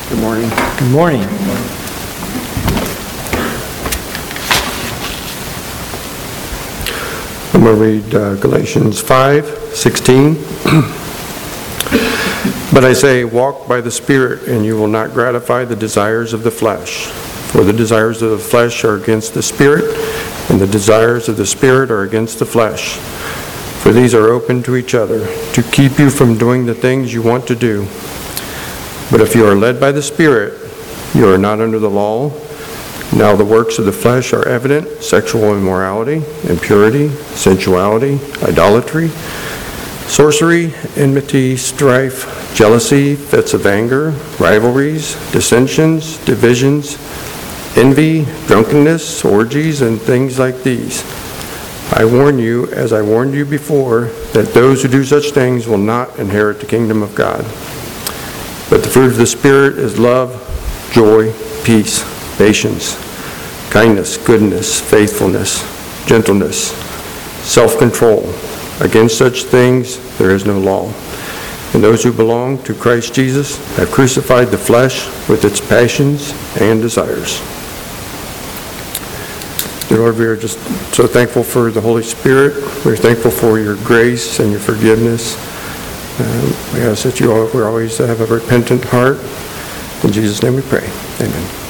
Good morning. Good morning. I'm going to read Galatians 5:16. But I say, walk by the Spirit, and you will not gratify the desires of the flesh. For the desires of the flesh are against the Spirit, and the desires of the Spirit are against the flesh. For these are open to each other, to keep you from doing the things you want to do. But if you are led by the Spirit, you are not under the law. Now the works of the flesh are evident: sexual immorality, impurity, sensuality, idolatry, sorcery, enmity, strife, jealousy, fits of anger, rivalries, dissensions, divisions, envy, drunkenness, orgies, and things like these. I warn you, as I warned you before, that those who do such things will not inherit the kingdom of God. But the fruit of the Spirit is love, joy, peace, patience, kindness, goodness, faithfulness, gentleness, self-control. Against such things there is no law. And those who belong to Christ Jesus have crucified the flesh with its passions and desires. Dear Lord, we are just so thankful for the Holy Spirit. We're thankful for your grace and your forgiveness. We ask that we always have a repentant heart. In Jesus' name we pray. Amen.